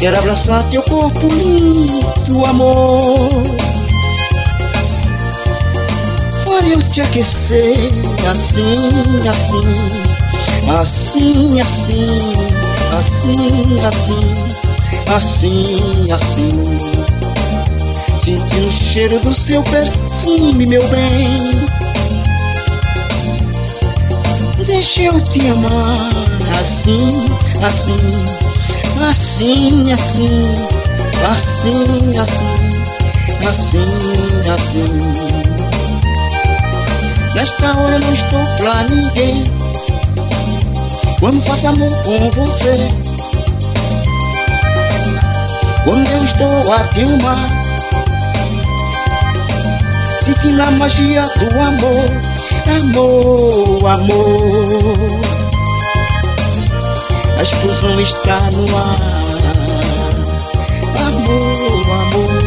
Quero abraçar teu corpo lindo, amor. Para eu te aquecer assim, assim, assim, assim, assim, assim, assim, assim. Sentir o cheiro do seu perfume, meu bem. Deixa eu te amar assim, assim, assim, assim, assim, assim, assim, assim. Nesta hora eu não estou pra ninguém. Quando faço amor com você, quando eu estou a te amar, sentindo a magia do amor. Amor, amor, a explosão está no ar. Amor, amor,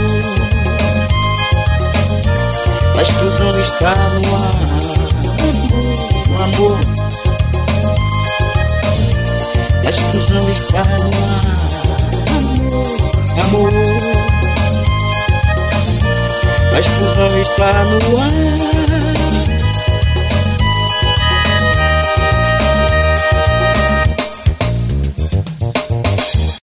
a explosão está no ar. Amor, amor, a explosão está no ar. Amor, amor, a explosão está no ar.